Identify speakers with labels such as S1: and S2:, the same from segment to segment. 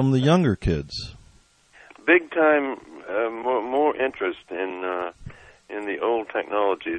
S1: from the younger kids?
S2: Big time, more interest in the old technology.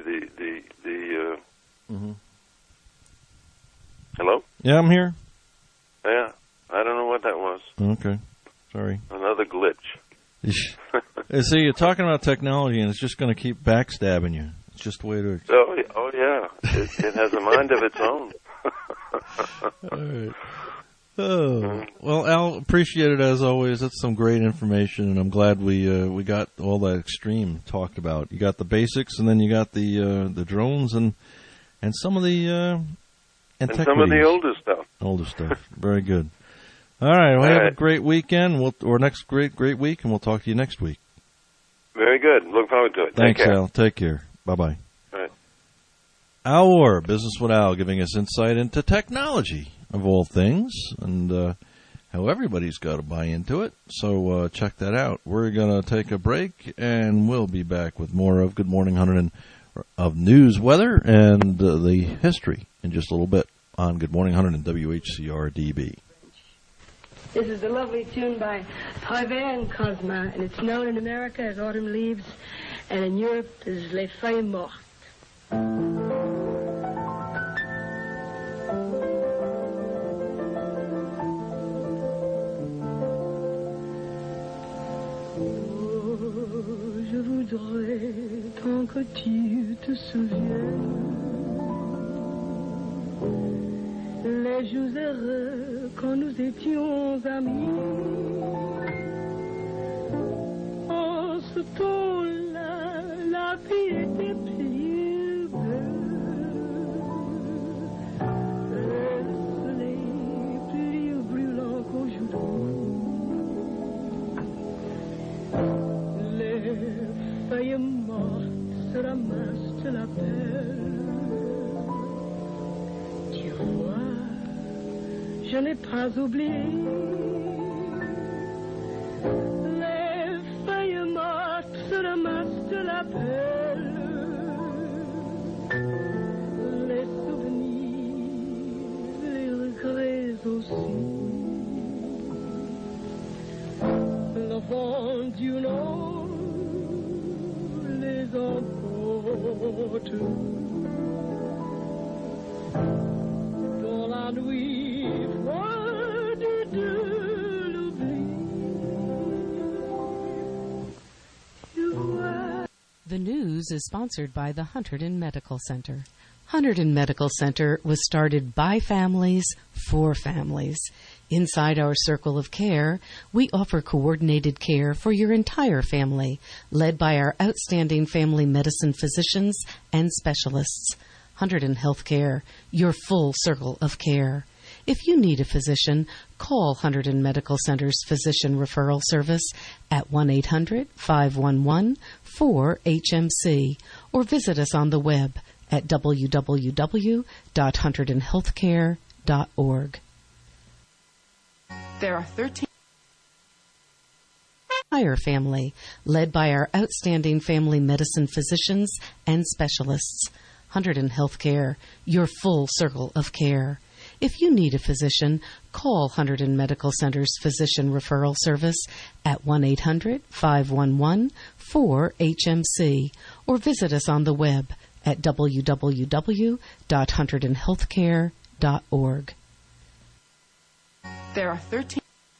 S2: Hello?
S1: Yeah, I'm here.
S2: Yeah, I don't know what that was.
S1: Okay, sorry.
S2: Another glitch.
S1: See, you're talking about technology, and it's just going to keep backstabbing you. It's just the way to...
S2: Oh yeah. It has a mind of its own.
S1: All right. Oh. Well, Al, appreciate it as always. That's some great information, and I'm glad we got all that extreme talked about. You got the basics, and then you got the drones and some of the antiquities.
S2: And some of the older stuff.
S1: Older stuff. Very good. All right. Well, have a great weekend. Or next great week, and we'll talk to you next week.
S2: Very good. Look forward to it.
S1: Thanks,
S2: Take care.
S1: Al. Take care. Bye-bye.
S2: All right.
S1: Our Business with Al, giving us insight into technology, of all things, and how everybody's got to buy into it. So check that out. We're going to take a break, and we'll be back with more of Good Morning Hunter of news, weather, and the history in just a little bit on Good Morning Hunter and WHCR-DB.
S3: This is a lovely tune by Harvey and Cosma, and it's known in America as Autumn Leaves, and in Europe as Les Feuilles Mortes. Je voudrais tant que tu te souviennes les jours heureux quand nous étions amis. En ce temps-là, la vie était plus belle. Le soleil plus brûlant qu'aujourd'hui. Les feuilles mortes se ramassent de la pelle. Tu vois, je n'ai pas oublié. Les feuilles mortes se ramassent de la pelle. Les souvenirs, les regrets aussi. Le vent du nord les emporte dans la nuit froide de l'oubli.
S4: The news is sponsored by the Hunterdon Medical Center. Hunterdon Medical Center was started by families for families. Inside our circle of care, we offer coordinated care for your entire family, led by our outstanding family medicine physicians and specialists. Hunterdon Healthcare, your full circle of care. If you need a physician, call Hunterdon Medical Center's Physician Referral Service at 1-800-511-4HMC or visit us on the web at www.hunterdonhealthcare.org.
S5: There are 13
S4: entire family, led by our outstanding family medicine physicians and specialists. Hunterdon Healthcare, your full circle of care. If you need a physician, call Hunterdon Medical Center's Physician Referral Service at 1-800-511-4HMC or visit us on the web at www.hunterdonhealthcare.org.
S5: There are 13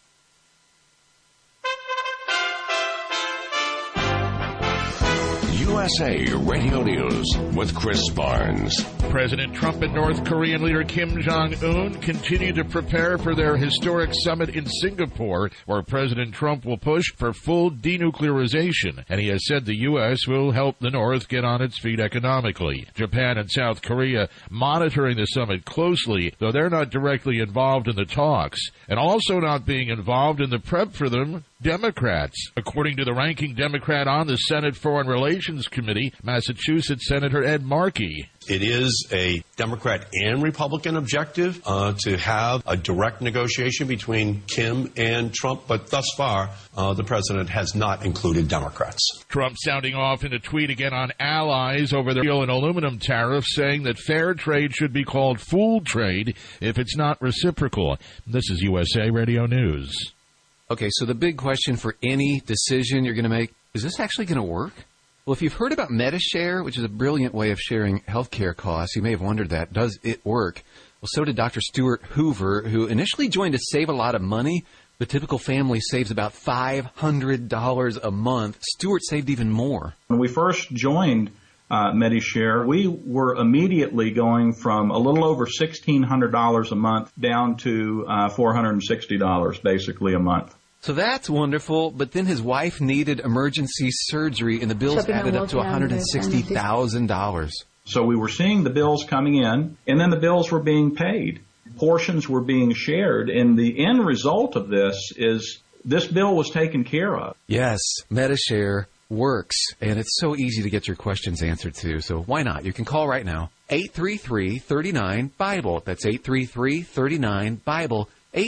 S6: USA Radio News with Chris Barnes.
S7: President Trump and North Korean leader Kim Jong-un continue to prepare for their historic summit in Singapore, where President Trump will push for full denuclearization, and he has said the U.S. will help the North get on its feet economically. Japan and South Korea monitoring the summit closely, though they're not directly involved in the talks, and also not being involved in the prep for them, Democrats. According to the ranking Democrat on the Senate Foreign Relations Committee, Massachusetts Senator Ed Markey.
S8: It is a Democrat and Republican objective to have a direct negotiation between Kim and Trump, but thus far, the president has not included Democrats.
S7: Trump sounding off in a tweet again on allies over the steel and aluminum tariffs, saying that fair trade should be called fool trade if it's not reciprocal. This is USA Radio News.
S5: Okay, so the big question for any decision you're going to make, is this actually going to work? Well, if you've heard about MediShare, which is a brilliant way of sharing healthcare costs, you may have wondered that. Does it work? Well, so did Dr. Stuart Hoover, who initially joined to save a lot of money. The typical family saves about $500 a month. Stuart saved even more.
S9: When we first joined MediShare, we were immediately going from a little over $1,600 a month down to $460 basically a month.
S5: So that's wonderful, but then his wife needed emergency surgery, and the bills added up to $160,000.
S9: So we were seeing the bills coming in, and then the bills were being paid. Portions were being shared, and the end result of this is this bill was taken care of.
S5: Yes, MediShare works, and it's so easy to get your questions answered too, so why not? You can call right now, 833-39-BIBLE. That's 833-39-BIBLE,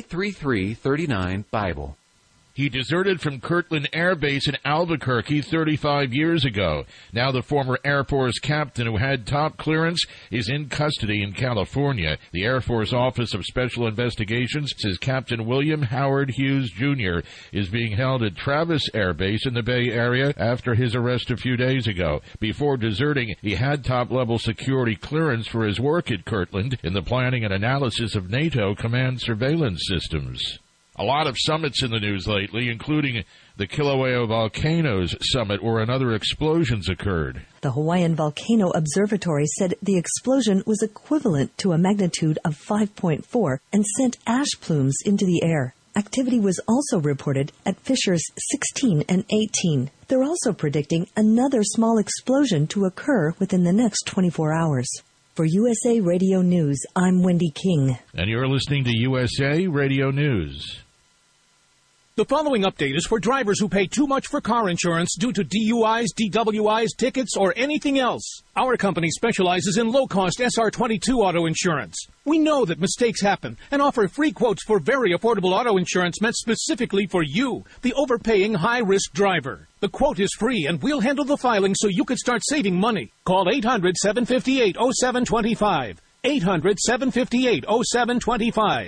S5: 833-39-BIBLE.
S7: He deserted from Kirtland Air Base in Albuquerque 35 years ago. Now the former Air Force captain who had top clearance is in custody in California. The Air Force Office of Special Investigations says Captain William Howard Hughes, Jr. is being held at Travis Air Base in the Bay Area after his arrest a few days ago. Before deserting, he had top-level security clearance for his work at Kirtland in the planning and analysis of NATO command surveillance systems. A lot of summits in the news lately, including the Kilauea Volcanoes Summit, where another explosions occurred.
S10: The Hawaiian Volcano Observatory said the explosion was equivalent to a magnitude of 5.4 and sent ash plumes into the air. Activity was also reported at Fissures 16 and 18. They're also predicting another small explosion to occur within the next 24 hours. For USA Radio News, I'm Wendy King.
S7: And you're listening to USA Radio News.
S11: The following update is for drivers who pay too much for car insurance due to DUIs, DWIs, tickets, or anything else. Our company specializes in low-cost SR22 auto insurance. We know that mistakes happen and offer free quotes for very affordable auto insurance meant specifically for you, the overpaying high-risk driver. The quote is free, and we'll handle the filing so you can start saving money. Call 800-758-0725. 800-758-0725.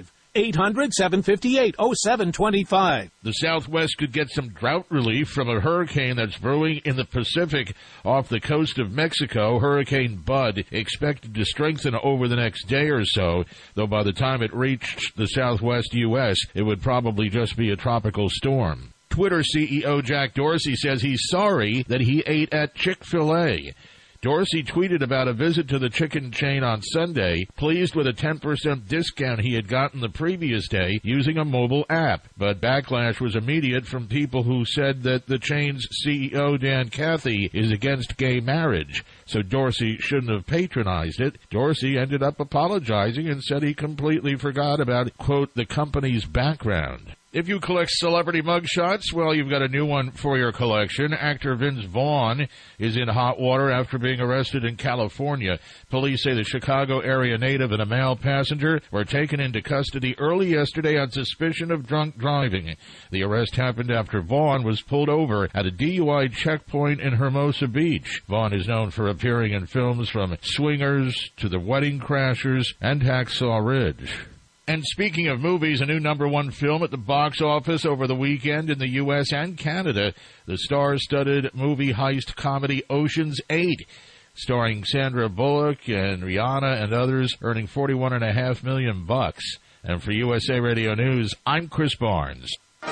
S11: 800-758-0725.
S7: The Southwest could get some drought relief from a hurricane that's brewing in the Pacific off the coast of Mexico. Hurricane Bud expected to strengthen over the next day or so, though by the time it reached the Southwest U.S., it would probably just be a tropical storm. Twitter CEO Jack Dorsey says he's sorry that he ate at Chick-fil-A. Dorsey tweeted about a visit to the chicken chain on Sunday, pleased with a 10% discount he had gotten the previous day using a mobile app. But backlash was immediate from people who said that the chain's CEO, Dan Cathy, is against gay marriage, so Dorsey shouldn't have patronized it. Dorsey ended up apologizing and said he completely forgot about, quote, the company's background. If you collect celebrity mugshots, well, you've got a new one for your collection. Actor Vince Vaughn is in hot water after being arrested in California. Police say the Chicago area native and a male passenger were taken into custody early yesterday on suspicion of drunk driving. The arrest happened after Vaughn was pulled over at a DUI checkpoint in Hermosa Beach. Vaughn is known for appearing in films from Swingers to The Wedding Crashers and Hacksaw Ridge. And speaking of movies, a new #1 film at the box office over the weekend in the U.S. and Canada, the star-studded movie heist comedy Ocean's 8, starring Sandra Bullock and Rihanna and others, earning $41.5 million. And for USA Radio News, I'm Chris Barnes.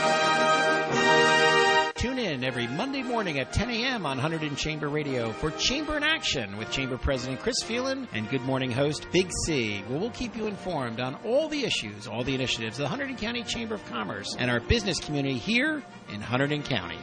S12: Tune in every Monday morning at 10 a.m. on Hunterdon Chamber Radio for Chamber in Action with Chamber President Chris Phelan and Good Morning host Big C, where we'll keep you informed on all the issues, all the initiatives of the Hunterdon County Chamber of Commerce and our business community here in Hunterdon County.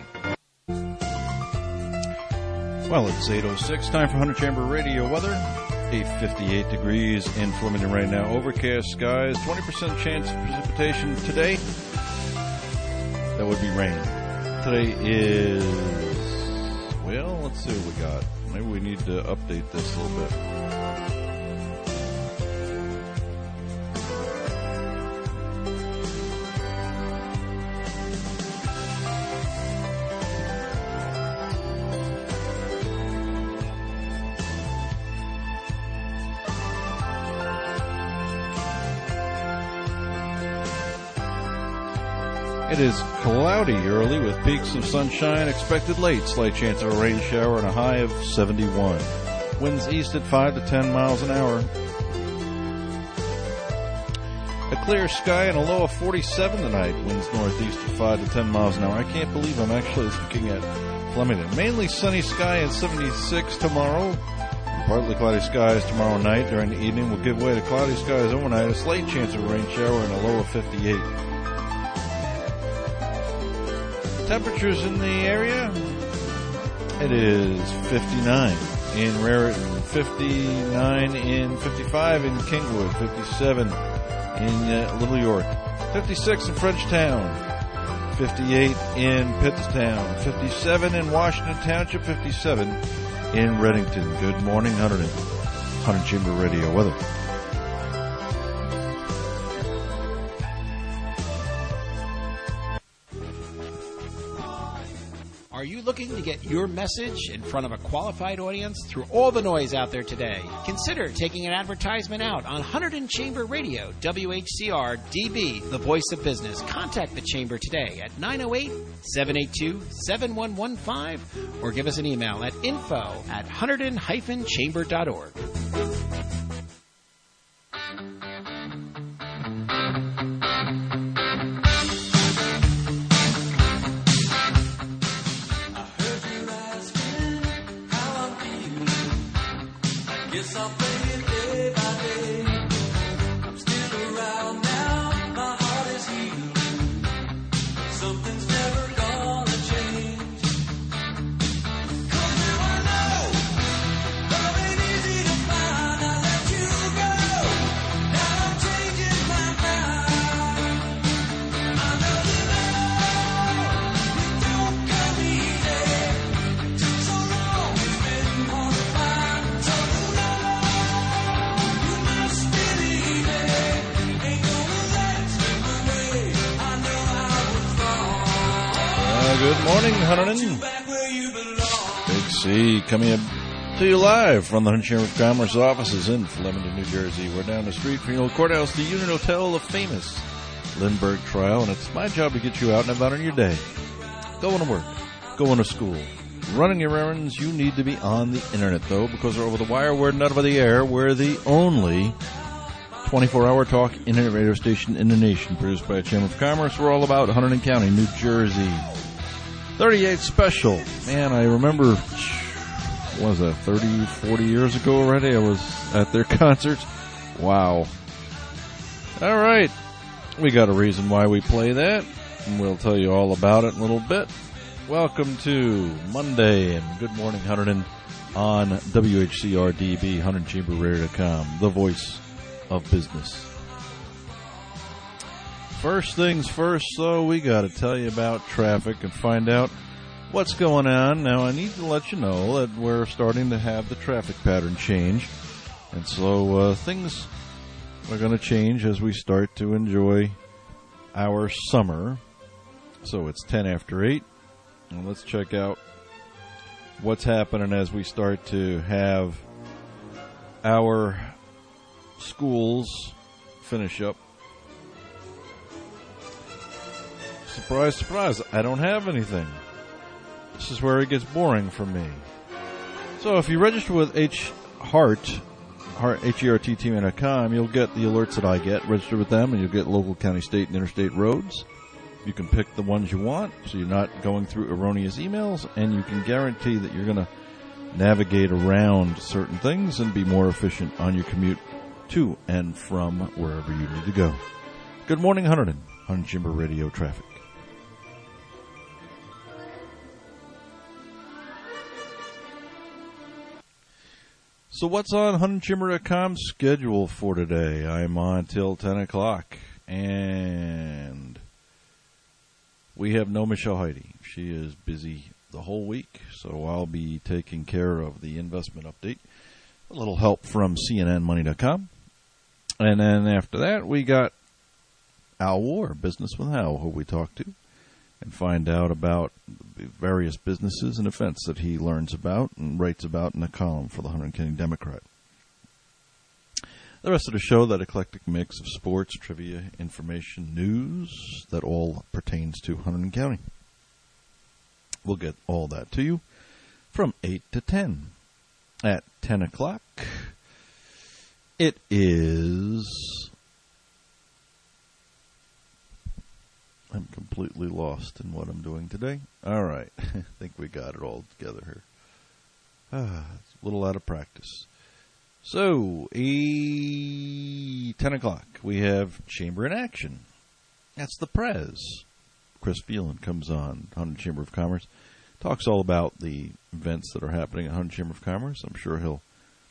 S1: Well, it's 8:06, time for Hunter Chamber Radio weather. 58 degrees in Flemington right now. Overcast skies, 20% chance of precipitation today. That would be rain. Today is, well, let's see what we got. Maybe we need to update this a little bit. It is cloudy early with peaks of sunshine expected late. Slight chance of a rain shower and a high of 71. Winds east at 5 to 10 miles an hour. A clear sky and a low of 47 tonight. Winds northeast at 5 to 10 miles an hour. I can't believe I'm actually looking at Flemington. Mainly sunny sky and 76 tomorrow. Partly cloudy skies tomorrow night. During the evening will give way to cloudy skies overnight. A slight chance of a rain shower and a low of 58. Temperatures in the area, it is 59 in Raritan, 59 in 55 in Kingwood, 57 in Little York, 56 in Frenchtown, 58 in Pittstown, 57 in Washington Township, 57 in Reddington. Good morning, Hunter Chamber Radio weather.
S12: Are you looking to get your message in front of a qualified audience through all the noise out there today? Consider taking an advertisement out on Hunterdon Chamber Radio, WHCR DB, the voice of business. Contact the Chamber today at 908-782-7115 or give us an email at info@hunterdon-chamber.org.
S1: Good morning, Hunterdon. Big C coming to you live from the Hunterdon Chamber of Commerce offices in Flemington, New Jersey. We're down the street from the old courthouse, the Union Hotel, the famous Lindbergh trial, and it's my job to get you out and about on your day. Going to work, going to school, running your errands. You need to be on the internet, though, because we're over the wire, we're not over the air. We're the only 24-hour talk internet radio station in the nation, produced by a Chamber of Commerce. We're all about Hunterdon County, New Jersey. 38 Special. Man, I remember, what was that, 30, 40 years ago already? I was at their concerts. Wow. All right. We got a reason why we play that, and we'll tell you all about it in a little bit. Welcome to Monday, and good morning, Hunterdon, on WHCRDB, HunterdonChamberRadio.com, the voice of business. First things first, though, we got to tell you about traffic and find out what's going on. Now, I need to let you know that we're starting to have the traffic pattern change, and so things are going to change as we start to enjoy our summer. So it's 10 after 8, and let's check out what's happening as we start to have our schools finish up. Surprise, surprise, I don't have anything. This is where it gets boring for me. So if you register with HERTT.com, you'll get the alerts that I get. Register with them, and you'll get local, county, state, and interstate roads. You can pick the ones you want, so you're not going through erroneous emails, and you can guarantee that you're going to navigate around certain things and be more efficient on your commute to and from wherever you need to go. Good morning, Hunterdon, on Chamber Radio Traffic. So what's on HunterdonChamber.com's schedule for today? I'm on till 10 o'clock, and we have no Michelle Heidi. She is busy the whole week, so I'll be taking care of the investment update. A little help from CNNMoney.com. And then after that, we got Al War, Business with Al, who we talk to and find out about various businesses and events that he learns about and writes about in a column for the Hunterdon County Democrat. The rest of the show, that eclectic mix of sports, trivia, information, news that all pertains to Hunterdon County. We'll get all that to you from 8 to 10. At 10 o'clock, it is... I'm completely lost in what I'm doing today. All right. I think we got it all together here. It's a little out of practice. So, 10 o'clock, we have Chamber in Action. That's the Prez. Chris Phelan comes on, Hunterdon Chamber of Commerce. Talks all about the events that are happening at Hunterdon Chamber of Commerce. I'm sure he'll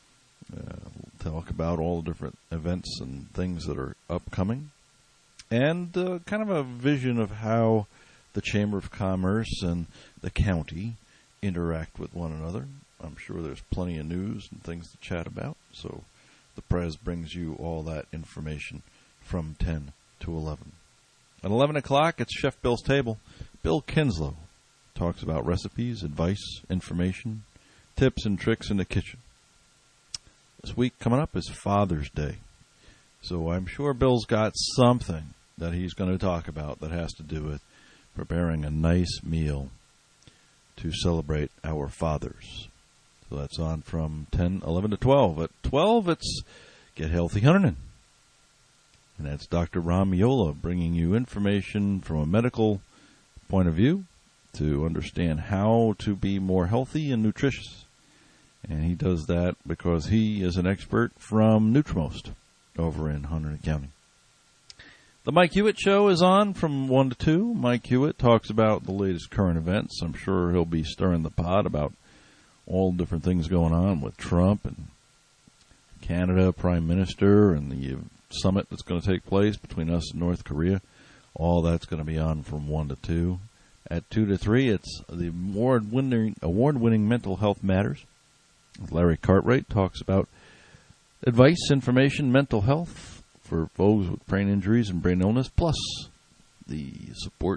S1: talk about all the different events and things that are upcoming. And kind of a vision of how the Chamber of Commerce and the county interact with one another. I'm sure there's plenty of news and things to chat about. So the Prez brings you all that information from 10 to 11. At 11 o'clock, it's Chef Bill's Table. Bill Kinslow talks about recipes, advice, information, tips and tricks in the kitchen. This week coming up is Father's Day. So I'm sure Bill's got something that he's going to talk about that has to do with preparing a nice meal to celebrate our fathers. So that's on from 10, 11 to 12. At 12, it's Get Healthy Hunterdon. And that's Dr. Ram Miola bringing you information from a medical point of view to understand how to be more healthy and nutritious. And he does that because he is an expert from Nutrimost over in Hunterdon County. The Mike Hewitt Show is on from 1 to 2. Mike Hewitt talks about the latest current events. I'm sure he'll be stirring the pot about all different things going on with Trump and Canada, Prime Minister, and the summit that's going to take place between us and North Korea. All that's going to be on from 1 to 2. At 2 to 3, it's the award-winning Mental Health Matters. Larry Cartwright talks about advice, information, mental health for folks with brain injuries and brain illness, plus the support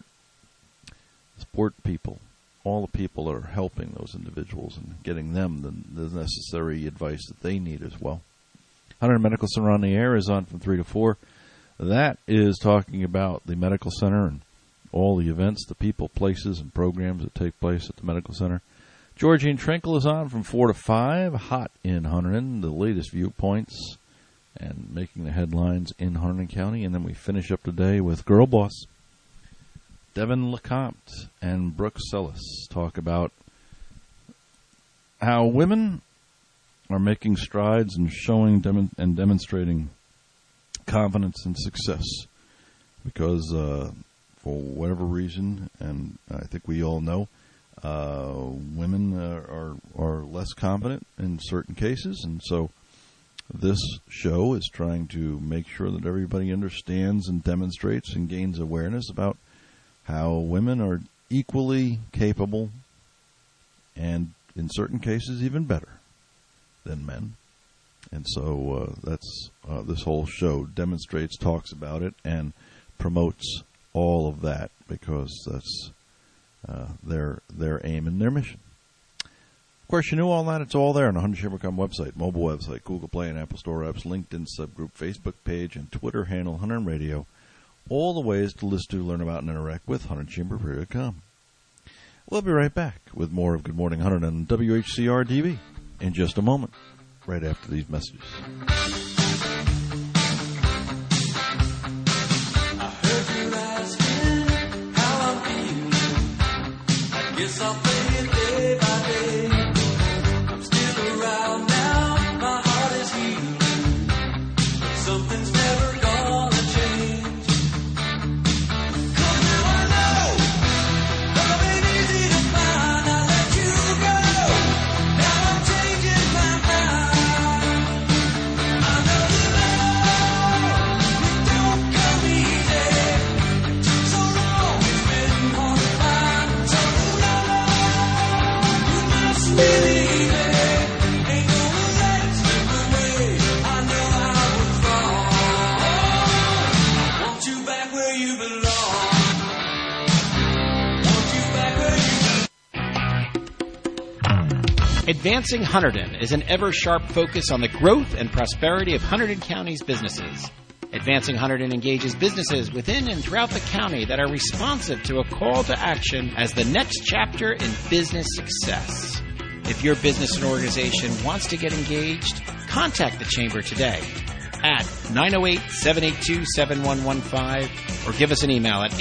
S1: people, all the people that are helping those individuals and getting them the necessary advice that they need as well. Hunterdon Medical Center on the Air is on from 3 to 4. That is talking about the medical center and all the events, the people, places, and programs that take place at the medical center. Georgine Trinkle is on from 4 to 5. Hot in Hunterdon, the latest viewpoints and making the headlines in Hunterdon County. And then we finish up today with Girl Boss. Devin LeCompte and Brooke Sellis talk about how women are making strides and showing and demonstrating confidence and success because for whatever reason, and I think we all know, women are less confident in certain cases, and so this show is trying to make sure that everybody understands and demonstrates and gains awareness about how women are equally capable and in certain cases even better than men. And so that's this whole show demonstrates, talks about it, and promotes all of that because that's their aim and their mission. Of course, you knew all that. It's all there on the Hunterdon Chamber of Commerce website, mobile website, Google Play and Apple Store apps, LinkedIn subgroup, Facebook page, and Twitter handle, Hunterdon Radio. All the ways to listen to, learn about, and interact with HunterdonChamber.com. We'll be right back with more of Good Morning Hunterdon on WHCR-TV in just a moment, right after these messages.
S13: Guess I'll play it day by day. I'm still around now, my heart is healing, but something's never gonna change. 'Cause now I know love ain't easy to find. I let you go, now I'm changing my mind. I know the love, it don't come easy. It took so long, it's been hard to find. So
S12: Advancing Hunterdon is an ever-sharp focus on the growth and prosperity of Hunterdon County's businesses. Advancing Hunterdon engages businesses within and throughout the county that are responsive to a call to action as the next chapter in business success. If your business and organization wants to get engaged, contact the Chamber today at 908-782-7115 or give us an email at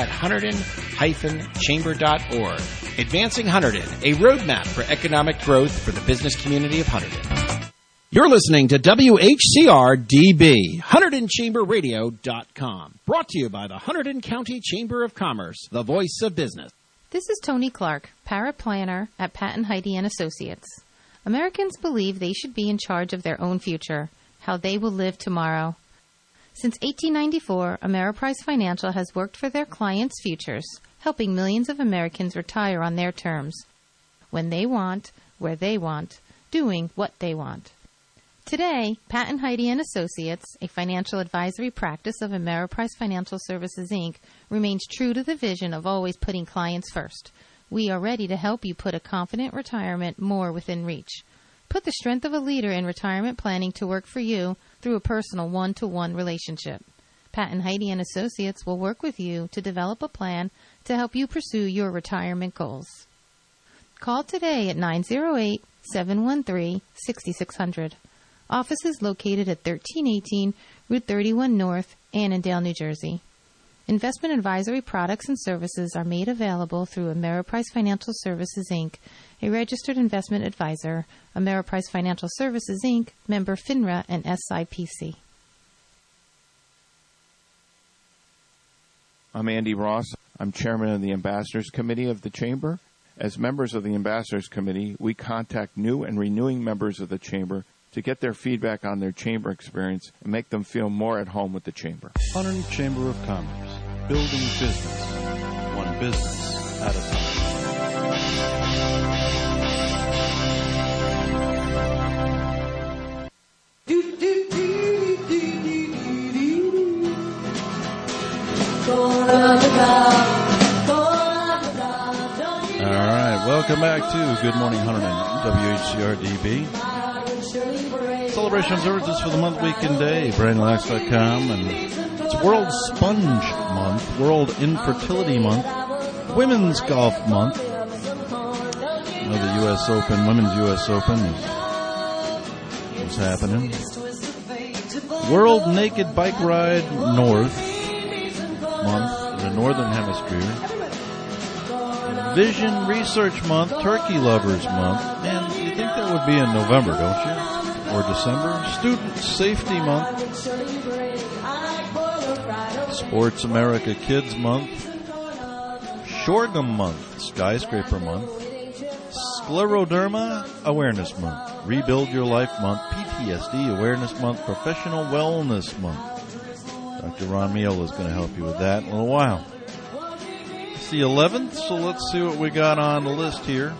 S12: info@hunterdon-chamber.org. Advancing Hunterdon, a roadmap for economic growth for the business community of Hunterdon. You're listening to WHCR-DB, HunterdonChamberRadio.com. Brought to you by the Hunterdon County Chamber of Commerce, the voice of business.
S14: This is Tony Clark, paraplanner at Patton Heidi & Associates. Americans believe they should be in charge of their own future, how they will live tomorrow. Since 1894, Ameriprise Financial has worked for their clients' futures, helping millions of Americans retire on their terms, when they want, where they want, doing what they want. Today, Patton Heidi & Associates, a financial advisory practice of Ameriprise Financial Services, Inc., remains true to the vision of always putting clients first. We are ready to help you put a confident retirement more within reach. Put the strength of a leader in retirement planning to work for you through a personal one-to-one relationship. Patton Heidi & Associates will work with you to develop a plan to help you pursue your retirement goals. Call today at 908-713-6600. Office is located at 1318 Route 31 North, Annandale, New Jersey. Investment advisory products and services are made available through Ameriprise Financial Services, Inc., a registered investment advisor. Ameriprise Financial Services, Inc., member FINRA and SIPC.
S15: I'm Andy Ross. I'm chairman of the Ambassadors Committee of the Chamber. As members of the Ambassadors Committee, we contact new and renewing members of the Chamber to get their feedback on their Chamber experience and make them feel more at home with the Chamber.
S16: Hunterdon Chamber of Commerce, building business, one business at a time.
S1: All right, welcome back to Good Morning Hunterdon, WHCR-DB. Celebration observances for the month, week, and day, BrandonLax.com, and it's World Sponge Month, World Infertility Month, Women's Golf Month. You know, the U.S. Open, Women's U.S. Open is happening. World Naked Bike Ride North Month in the Northern Hemisphere. Vision Research Month, Turkey Lovers Month. Man, you think that would be in November, don't you? Or December. Student Safety Month. Sports America Kids Month. Sorghum Month. Skyscraper Month. Scleroderma Awareness Month. Rebuild Your Life Month. PTSD Awareness Month. Professional Wellness Month. Dr. Ron Meal is going to help you with that in a little while. It's the 11th, so let's see what we got on the list here.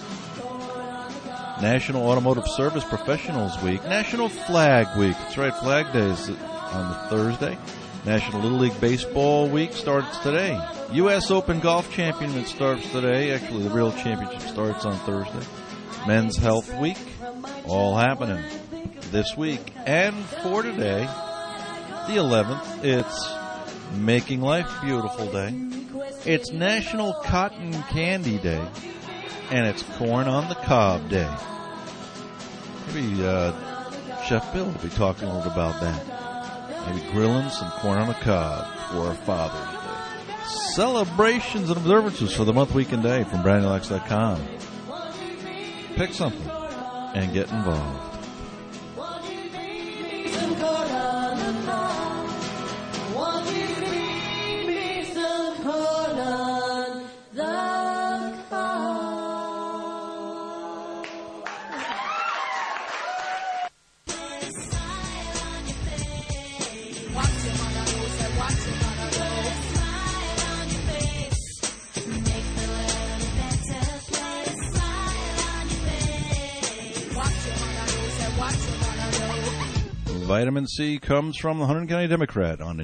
S1: National Automotive Service Professionals Week. National Flag Week. That's right, Flag Day is on the Thursday. National Little League Baseball Week starts today. U.S. Open Golf Championship starts today. Actually, the real championship starts on Thursday. Men's Health Week. All happening this week. And for today, the 11th, it's Making Life Beautiful Day. It's National Cotton Candy Day. And it's Corn on the Cob Day. Maybe Chef Bill will be talking a little about that. Maybe grilling some corn on the cob for Father's Day. Celebrations and observances for the month, week, and day from BrandonLax.com. Pick something and get involved. Vitamin C comes from the Hunterdon County Democrat on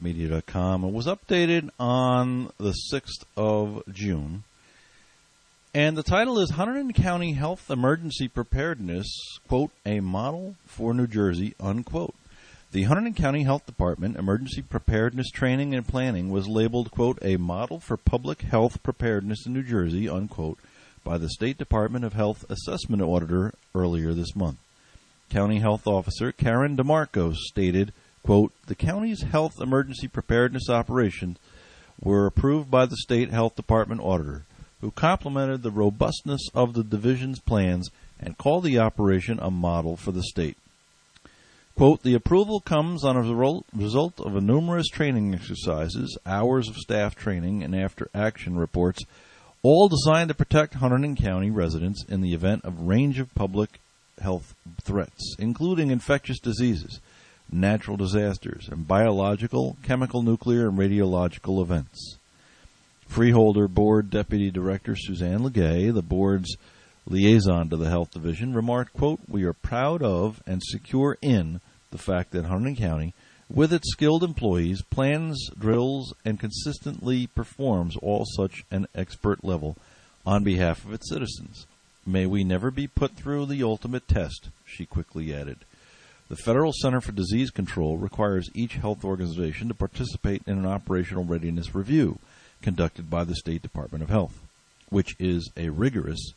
S1: NJAdvancedMedia.com. It was updated on the 6th of June. And the title is Hunterdon County Health Emergency Preparedness, quote, a model for New Jersey, unquote. The Hunterdon County Health Department Emergency Preparedness Training and Planning was labeled, quote, a model for public health preparedness in New Jersey, unquote, by the State Department of Health Assessment Auditor earlier this month. County Health Officer Karen DeMarco stated, quote, the county's health emergency preparedness operations were approved by the State Health Department Auditor, who complimented the robustness of the division's plans and called the operation a model for the state. Quote, the approval comes on a result of numerous training exercises, hours of staff training, and after-action reports, all designed to protect Hunterdon County residents in the event of a range of public health threats, including infectious diseases, natural disasters, and biological, chemical, nuclear, and radiological events. Freeholder Board Deputy Director Suzanne Legay, the board's liaison to the Health Division, remarked, quote, we are proud of and secure in the fact that Hunterdon County, with its skilled employees, plans, drills, and consistently performs all such an expert level on behalf of its citizens. May we never be put through the ultimate test, she quickly added. The Federal Center for Disease Control requires each health organization to participate in an operational readiness review conducted by the State Department of Health, which is a rigorous,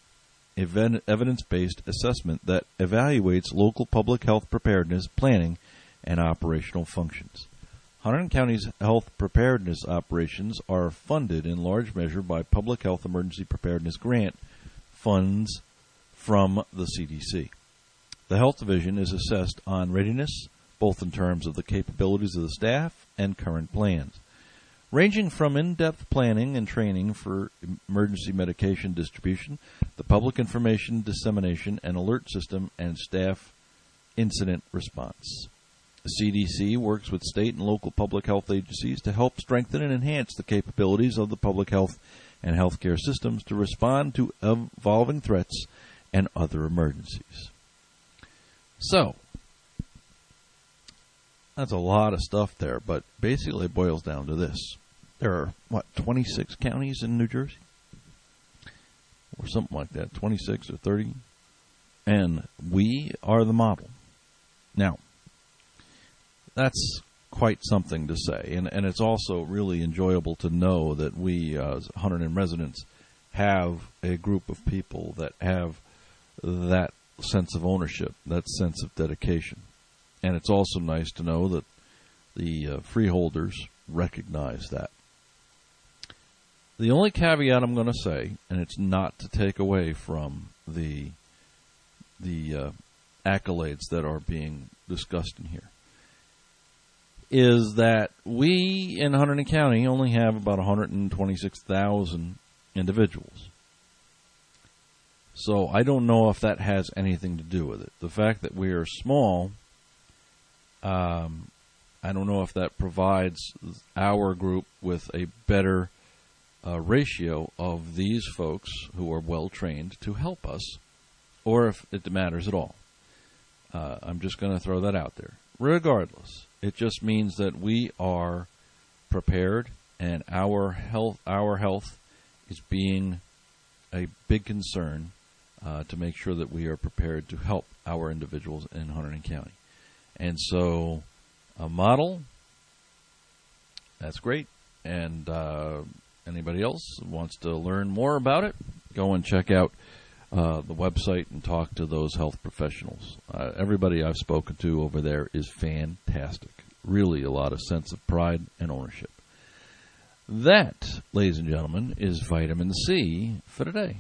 S1: evidence-based assessment that evaluates local public health preparedness, planning, and operational functions. Hunterdon County's health preparedness operations are funded in large measure by Public Health Emergency Preparedness Grant funds from the CDC. The Health Division is assessed on readiness, both in terms of the capabilities of the staff and current plans, ranging from in-depth planning and training for emergency medication distribution, the public information dissemination and alert system, and staff incident response. The CDC works with state and local public health agencies to help strengthen and enhance the capabilities of the public health and healthcare systems to respond to evolving threats and other emergencies. So, that's a lot of stuff there, but basically it boils down to this. There are, 26 counties in New Jersey? Or something like that, 26 or 30. And we are the model. Now, that's quite something to say, and it's also really enjoyable to know that we, as Hunterdon residents, have a group of people that have that sense of ownership, that sense of dedication. And it's also nice to know that the freeholders recognize that. The only caveat I'm going to say, and it's not to take away from the accolades that are being discussed in here, is that we in Hunterdon County only have about 126,000 individuals. So I don't know if that has anything to do with it. The fact that we are small, I don't know if that provides our group with a better ratio of these folks who are well trained to help us, or if it matters at all. I'm just going to throw that out there. Regardless, it just means that we are prepared, and our health is being a big concern to make sure that we are prepared to help our individuals in Hunterdon County. And so, a model, that's great. And anybody else wants to learn more about it, go and check out the website and talk to those health professionals. Everybody I've spoken to over there is fantastic. Really a lot of sense of pride and ownership. That, ladies and gentlemen, is Vitamin C for today.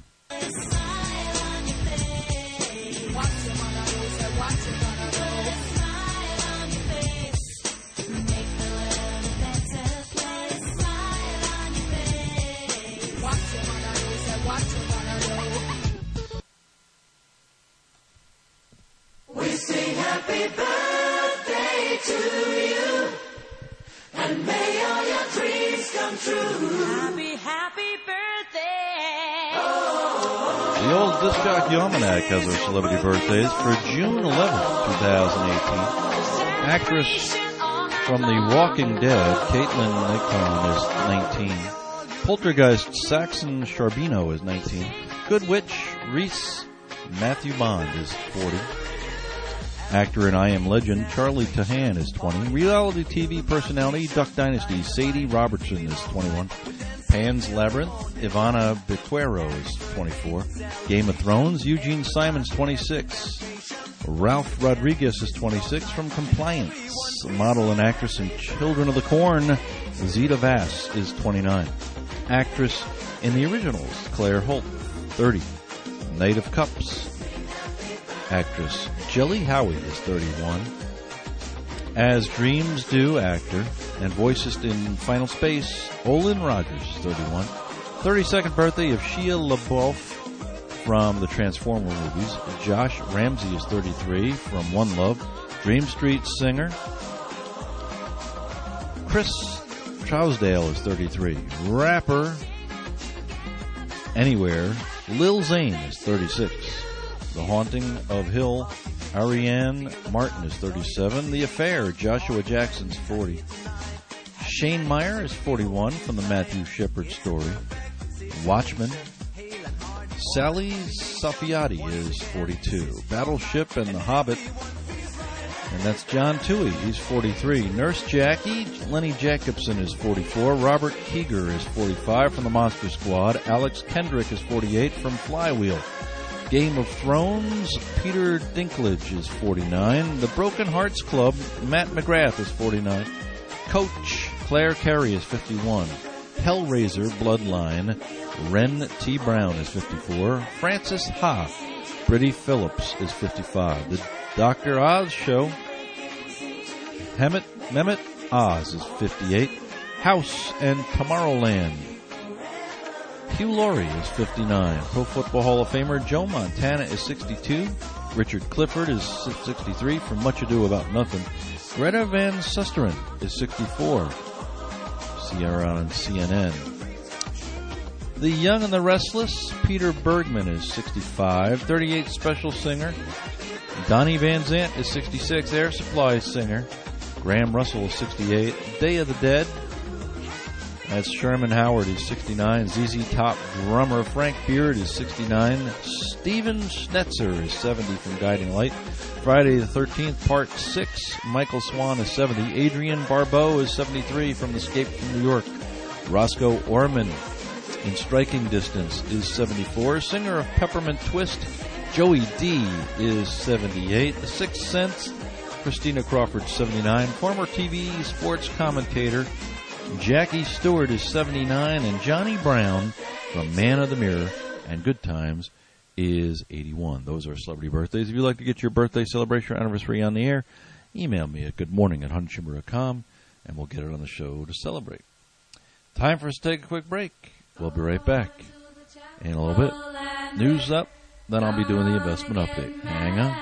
S13: We sing happy birthday to you, and may all your dreams come true. Happy, happy birthday.
S1: The old Disc Jockey Almanac has our celebrity birthdays for June 11th, 2018. Actress from The Walking Dead, Caitlin Nicholson, is 19. Poltergeist Saxon Charbino is 19. Good Witch Reese Matthew Bond is 40. Actor in I Am Legend Charlie Tahan is 20. Reality TV personality Duck Dynasty Sadie Robertson is 21. Pan's Labyrinth Ivana Bequero is 24. Game of Thrones Eugene Simons 26. Ralph Rodriguez is 26 from Compliance. Model and actress in Children of the Corn Zeta Vass is 29. Actress in the originals Claire Holt 30. Knight of Cups actress Jelly Howie is 31. As Dreams Do actor and voicist in Final Space Olin Rogers is 31. 32nd birthday of Shia LaBeouf from the Transformer movies. Josh Ramsey is 33 from One Love. Dream Street singer Chris Trousdale is 33. Rapper Anywhere Lil Zane is 36. The Haunting of Hill Ariane Martin is 37. The Affair Joshua Jackson's 40. Shane Meyer is 41 from the Matthew Shepard story. Watchmen Sally Safiati is 42. Battleship and The Hobbit, and that's John Toohey, he's 43. Nurse Jackie, Lenny Jacobson is 44. Robert Keeger is 45 from the Monster Squad. Alex Kendrick is 48 from Flywheel. Game of Thrones, Peter Dinklage is 49. The Broken Hearts Club, Matt McGrath is 49. Coach, Claire Carey is 51. Hellraiser, Bloodline, Ren T. Brown is 54. Francis Ha, Brittany Phillips is 55. The Dr. Oz Show, Mehmet Oz is 58. House and Tomorrowland, Hugh Laurie is 59. Pro Football Hall of Famer Joe Montana is 62. Richard Clifford is 63 from Much Ado About Nothing. Greta Van Susteren is 64. See her on CNN. The Young and the Restless, Peter Bergman is 65. 38 special singer. Donnie Van Zant is 66. Air Supply singer. Graham Russell is 68. Day of the Dead, that's Sherman Howard, he's 69. ZZ Top drummer Frank Beard is 69. Steven Schnetzer is 70 from Guiding Light. Friday the 13th, Part 6, Michael Swan is 70. Adrienne Barbeau is 73 from Escape from New York. Roscoe Orman, in Striking Distance, is 74. Singer of Peppermint Twist, Joey D, is 78. The Sixth Sense, Christina Crawford, 79. Former TV sports commentator Jackie Stewart is 79, and Johnny Brown from Man of the Mirror and Good Times is 81. Those are celebrity birthdays. If you'd like to get your birthday celebration or anniversary on the air, email me at goodmorning@huntingchamber.com, and we'll get it on the show to celebrate. Time for us to take a quick break. We'll be right back in a little bit. News up, then I'll be doing the investment update. Hang on.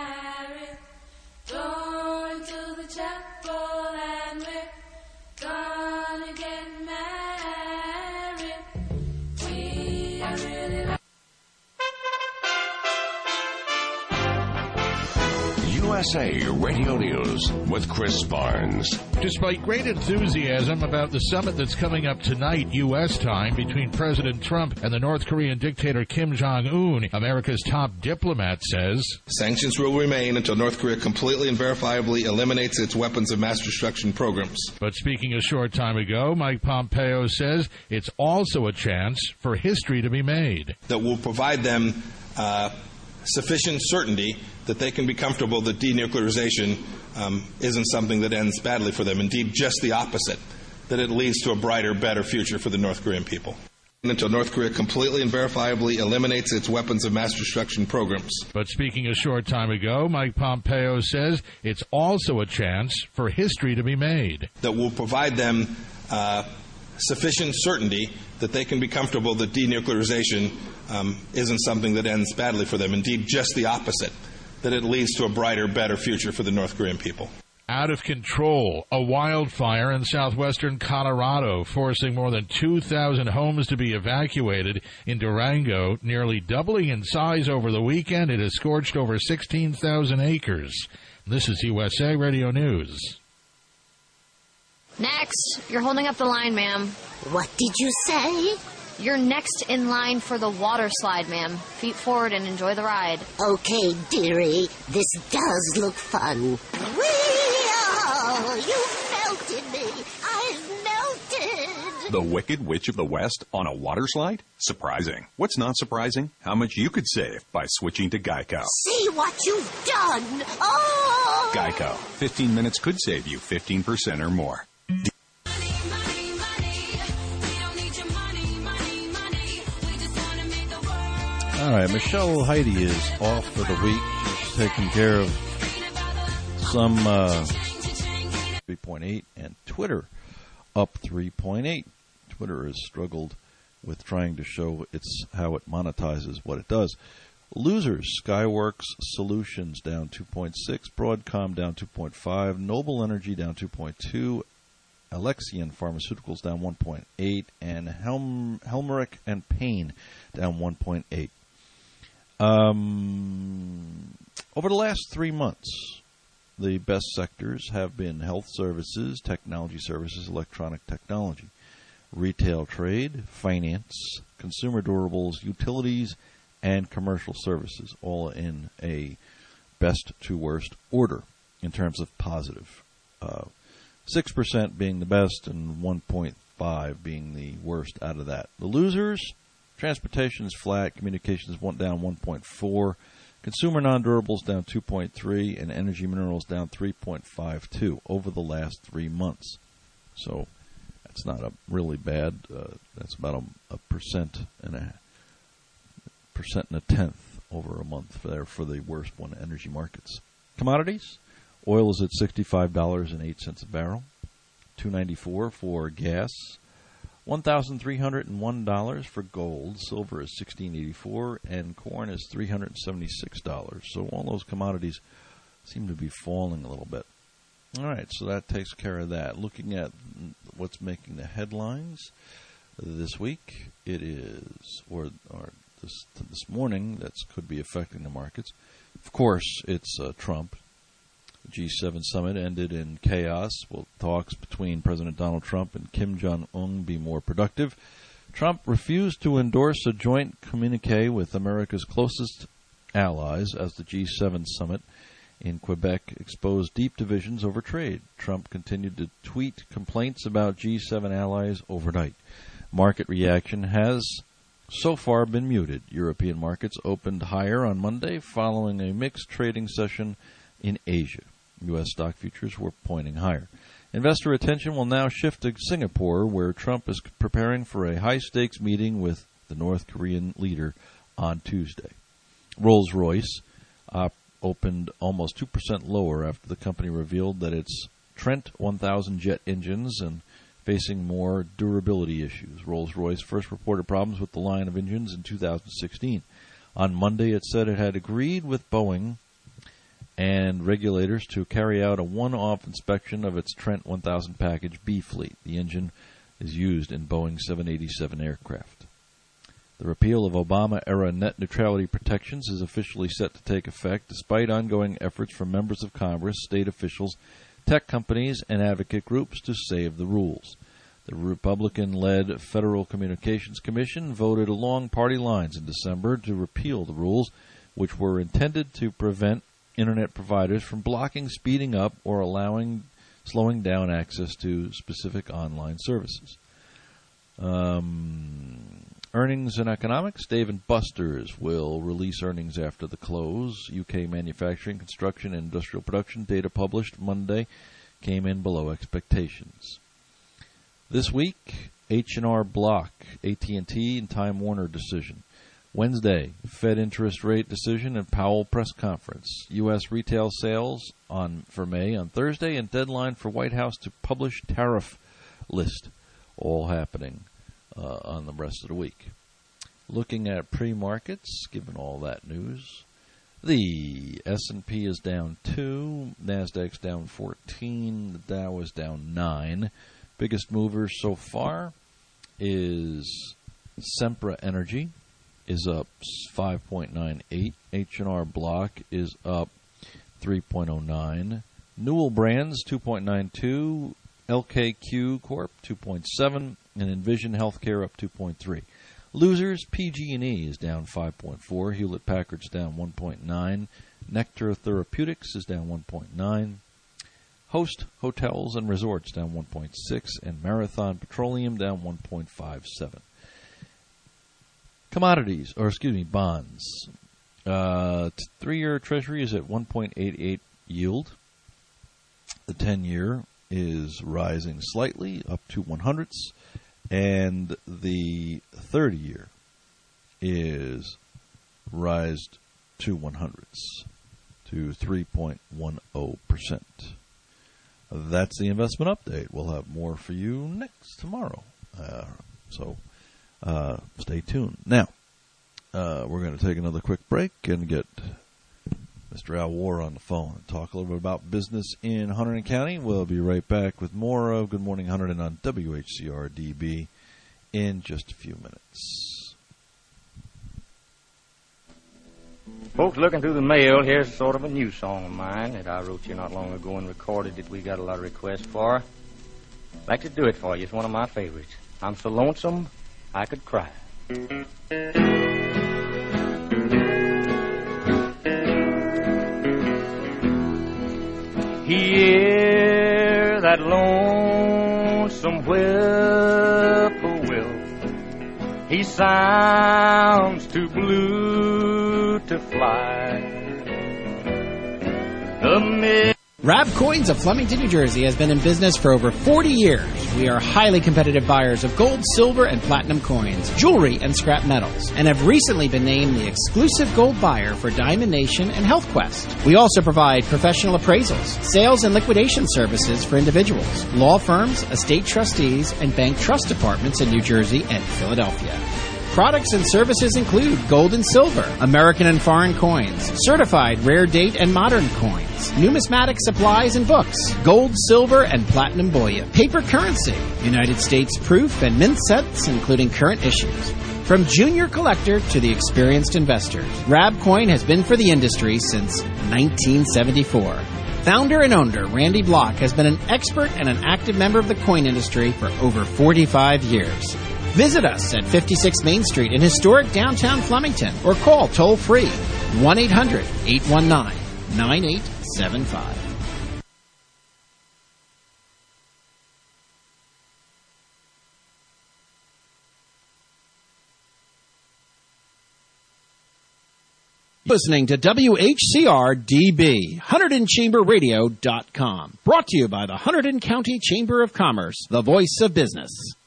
S6: USA Radio News with Chris Barnes.
S7: Despite great enthusiasm about the summit that's coming up tonight, U.S. time, between President Trump and the North Korean dictator Kim Jong-un, America's top diplomat says
S17: sanctions will remain until North Korea completely and verifiably eliminates its weapons of mass destruction programs.
S7: But speaking a short time ago, Mike Pompeo says it's also a chance for history to be made.
S17: That will provide them sufficient certainty that they can be comfortable that denuclearization isn't something that ends badly for them. Indeed, just the opposite, that it leads to a brighter, better future for the North Korean people. Until North Korea completely and verifiably eliminates its weapons of mass destruction programs.
S7: But speaking a short time ago, Mike Pompeo says it's also a chance for history to be made.
S17: That will provide them sufficient certainty that they can be comfortable that denuclearization isn't something that ends badly for them. Indeed, just the opposite, that it leads to a brighter, better future for the North Korean people.
S7: Out of control, a wildfire in southwestern Colorado, forcing more than 2,000 homes to be evacuated in Durango, nearly doubling in size over the weekend. It has scorched over 16,000 acres. This is USA Radio News.
S18: Next. You're holding up the line, ma'am.
S19: What did you say?
S18: You're next in line for the water slide, ma'am. Feet forward and enjoy the ride.
S19: Okay, dearie. This does look fun. Whee-oh! You melted me. I've melted.
S20: The Wicked Witch of the West on a water slide? Surprising. What's not surprising? How much you could save by switching to Geico.
S19: See what you've done. Oh!
S20: Geico. 15 minutes could save you 15% or more.
S1: All right, Michelle Heidi is off for the week. She's taking care of some 3.8 and Twitter up 3.8. Twitter has struggled with trying to show how it monetizes what it does. Losers, Skyworks Solutions down 2.6, Broadcom down 2.5, Noble Energy down 2.2, Alexion Pharmaceuticals down 1.8, and Helmerich and Payne down 1.8. Over the last 3 months, the best sectors have been health services, technology services, electronic technology, retail trade, finance, consumer durables, utilities, and commercial services, all in a best to worst order in terms of positive. 6% being the best and 1.5 being the worst out of that. The losers, transportation is flat, communications down 1.4, consumer non-durables down 2.3, and energy minerals down 3.52 over the last 3 months. So that's not really bad. That's about a percent and a tenth over a month for the worst one, energy markets. Commodities, oil is at $65.08 a barrel, $2.94 for gas, $1,301 for gold, silver is $16.84, and corn is $376. So all those commodities seem to be falling a little bit. All right, so that takes care of that. Looking at what's making the headlines this week, it is, or this morning, that could be affecting the markets. Of course, it's Trump. The G7 summit ended in chaos. Will talks between President Donald Trump and Kim Jong-un be more productive? Trump refused to endorse a joint communique with America's closest allies as the G7 summit in Quebec exposed deep divisions over trade. Trump continued to tweet complaints about G7 allies overnight. Market reaction has so far been muted. European markets opened higher on Monday following a mixed trading session in Asia. U.S. stock futures were pointing higher. Investor attention will now shift to Singapore, where Trump is preparing for a high-stakes meeting with the North Korean leader on Tuesday. Rolls-Royce opened almost 2% lower after the company revealed that its Trent 1000 jet engines and facing more durability issues. Rolls-Royce first reported problems with the line of engines in 2016. On Monday, it said it had agreed with Boeing and regulators to carry out a one-off inspection of its Trent 1000 Package B fleet. The engine is used in Boeing 787 aircraft. The repeal of Obama-era net neutrality protections is officially set to take effect, despite ongoing efforts from members of Congress, state officials, tech companies, and advocate groups to save the rules. The Republican-led Federal Communications Commission voted along party lines in December to repeal the rules, which were intended to prevent Internet providers from blocking, speeding up, or slowing down access to specific online services. Earnings and economics. Dave & Buster's will release earnings after the close. UK manufacturing, construction, and industrial production data published Monday came in below expectations. This week, H&R Block, AT&T, and Time Warner decision. Wednesday, Fed interest rate decision and Powell press conference. U.S. retail sales for May on Thursday, and deadline for White House to publish tariff list. All happening on the rest of the week. Looking at pre-markets, given all that news, the S&P is down 2, NASDAQ's down 14, the Dow is down 9. Biggest mover so far is Sempra Energy, is up 5.98. H&R Block is up 3.09. Newell Brands 2.92. LKQ Corp 2.7, and Envision Healthcare up 2.3. Losers, PG&E is down 5.4, Hewlett-Packard's down 1.9, Nectar Therapeutics is down 1.9, Host Hotels and Resorts down 1.6, and Marathon Petroleum down 1.57. Commodities, bonds. 3-year Treasury is at 1.88 yield. The 10-year is rising slightly, up 2/100ths, and the 30-year is rised 2/100ths to 3.10%. That's the investment update. We'll have more for you tomorrow. So stay tuned. Now, we're going to take another quick break and get Mr. Al War on the phone and talk a little bit about business in Hunterdon County. We'll be right back with more of Good Morning Hunterdon on WHCR-DB in just a few minutes.
S21: Folks, looking through the mail, here's sort of a new song of mine that I wrote you not long ago and recorded that we got a lot of requests for. I'd like to do it for you. It's one of my favorites. I'm so lonesome, I could cry. Hear that lonesome whippoorwill. He sounds too blue to fly.
S12: Rab Coins of Flemington, New Jersey has been in business for over 40 years. We are highly competitive buyers of gold, silver, and platinum coins, jewelry, and scrap metals, and have recently been named the exclusive gold buyer for Diamond Nation and Health Quest. We also provide professional appraisals, sales and liquidation services for individuals, law firms, estate trustees, and bank trust departments in New Jersey and Philadelphia. Products and services include gold and silver, American and foreign coins, certified rare date and modern coins, numismatic supplies and books, gold, silver, and platinum bullion, paper currency, United States proof and mint sets, including current issues. From junior collector to the experienced investors, Rab Coin has been for the industry since 1974. Founder and owner Randy Block has been an expert and an active member of the coin industry for over 45 years. Visit us at 56 Main Street in historic downtown Flemington or call toll-free 1-800-819-9875. Listening to WHCR-DB, HunterdonChamberRadio.com. Brought to you by the Hunterdon County Chamber of Commerce, the voice of business.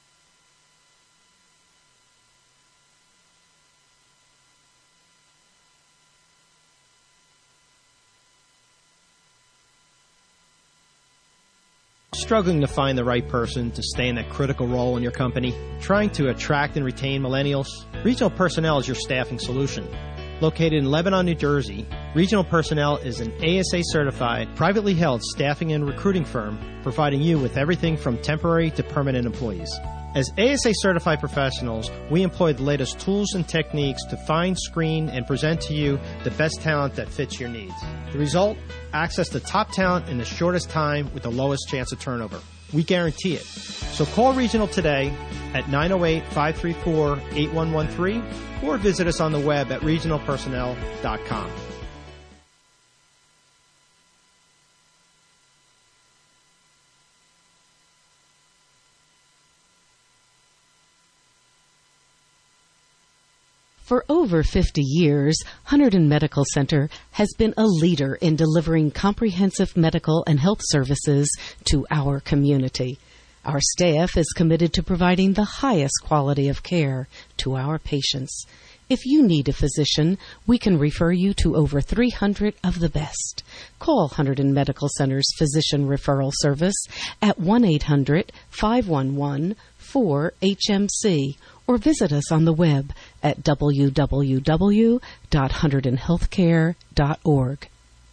S22: Struggling to find the right person to stay in that critical role in your company? Trying to attract and retain millennials? Regional Personnel is your staffing solution. Located in Lebanon, New Jersey, Regional Personnel is an ASA-certified, privately held staffing and recruiting firm providing you with everything from temporary to permanent employees. As ASA-certified professionals, we employ the latest tools and techniques to find, screen, and present to you the best talent that fits your needs. The result? Access to top talent in the shortest time with the lowest chance of turnover. We guarantee it. So call Regional today at 908-534-8113 or visit us on the web at regionalpersonnel.com.
S4: For over 50 years, Hunterdon Medical Center has been a leader in delivering comprehensive medical and health services to our community. Our staff is committed to providing the highest quality of care to our patients. If you need a physician, we can refer you to over 300 of the best. Call Hunterdon Medical Center's Physician Referral Service at 1-800-511-4HMC or visit us on the web at www.hunterdonhealthcare.org.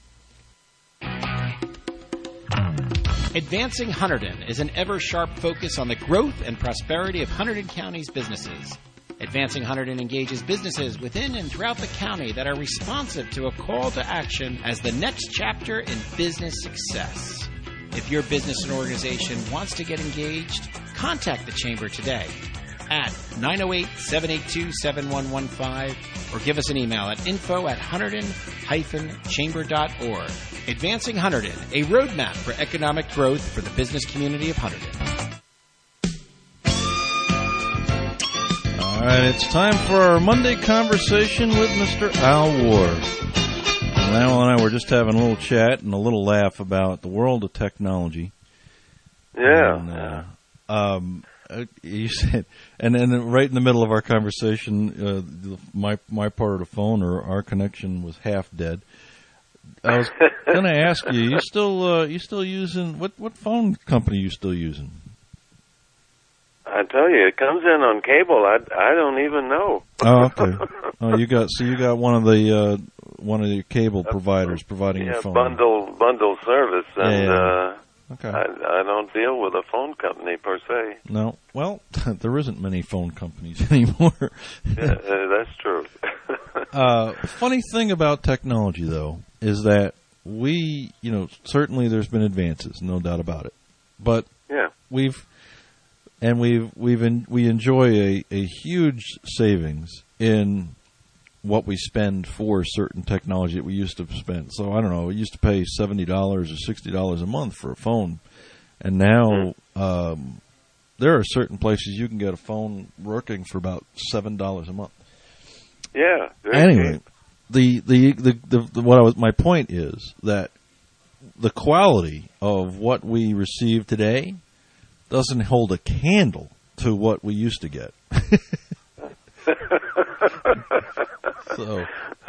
S12: Advancing Hunterdon is an ever-sharp focus on the growth and prosperity of Hunterdon County's businesses. Advancing Hunterdon engages businesses within and throughout the county that are responsive to a call to action as the next chapter in business success. If your business and organization wants to get engaged, contact the Chamber today at 908-782-7115 or give us an email at info@Hunterdon-chamber.org. Advancing Hunterdon, a roadmap for economic growth for the business community of Hunterdon.
S1: All right, it's time for our Monday conversation with Mr. Al Ward. And Al and I were just having a little chat and a little laugh about the world of technology.
S2: Yeah.
S1: And, you said, and then right in the middle of our conversation, my part of the phone or our connection was half dead. I was going to ask you, you still using what phone company you still using?
S2: I tell you, it comes in on cable. I don't even know.
S1: Oh, okay. Oh, you got one of the cable providers providing your phone.
S2: Bundle service, and
S1: okay.
S2: I don't deal with a phone company per se.
S1: No, well, there isn't many phone companies anymore.
S2: Yeah, that's true.
S1: Funny thing about technology, though, is that we, certainly there's been advances, no doubt about it, but
S2: yeah,
S1: we enjoy a huge savings in what we spend for certain technology that we used to spend. So I don't know, we used to pay $70 or $60 a month for a phone, and now there are certain places you can get a phone working for about $7 a month.
S2: Yeah.
S1: Anyway, my point is that the quality of what we receive today doesn't hold a candle to what we used to get. So,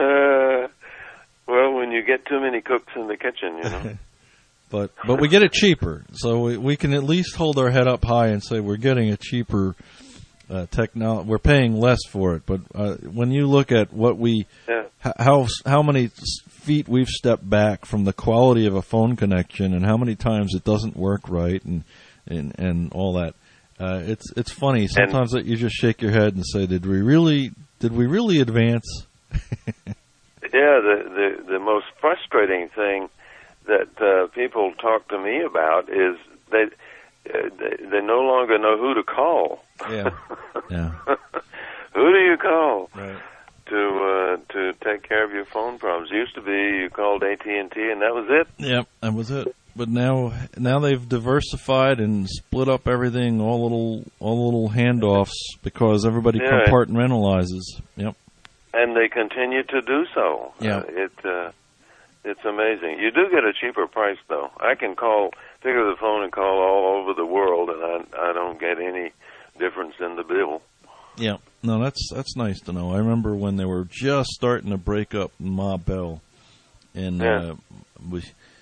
S2: well, when you get too many cooks in the kitchen,
S1: but we get it cheaper, so we can at least hold our head up high and say we're getting a cheaper technology. We're paying less for it, but when you look at what how many feet we've stepped back from the quality of a phone connection, and how many times it doesn't work right, and all that. It's funny. Sometimes that you just shake your head and say, "Did we really advance?"
S2: Yeah, the most frustrating thing that people talk to me about is they no longer know who to call.
S1: Yeah.
S2: Who do you call?
S1: Right.
S2: To take care of your phone problems? Used to be you called AT&T and that was it.
S1: Yep, that was it. But now they've diversified and split up everything, all little handoffs, because everybody compartmentalizes. Yep.
S2: And they continue to do so.
S1: Yeah.
S2: It's amazing. You do get a cheaper price, though. I can pick up the phone and call all over the world, and I don't get any difference in the bill.
S1: Yeah. No, that's nice to know. I remember when they were just starting to break up Ma Bell, and we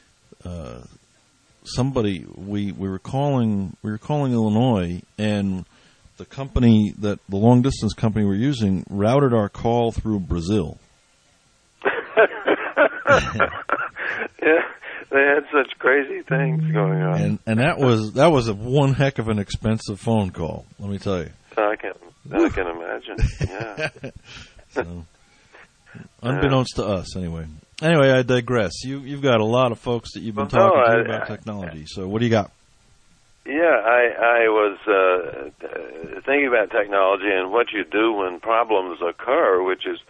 S1: were calling Illinois, and the long distance company we're using routed our call through Brazil.
S2: Yeah, they had such crazy things going on,
S1: and that was a one heck of an expensive phone call. Let me tell you.
S2: I can imagine. Yeah.
S1: So, unbeknownst to us, anyway. Anyway, I digress. You've got a lot of folks that you've been talking to about technology. So what do you got?
S2: Yeah, I was thinking about technology and what you do when problems occur, which is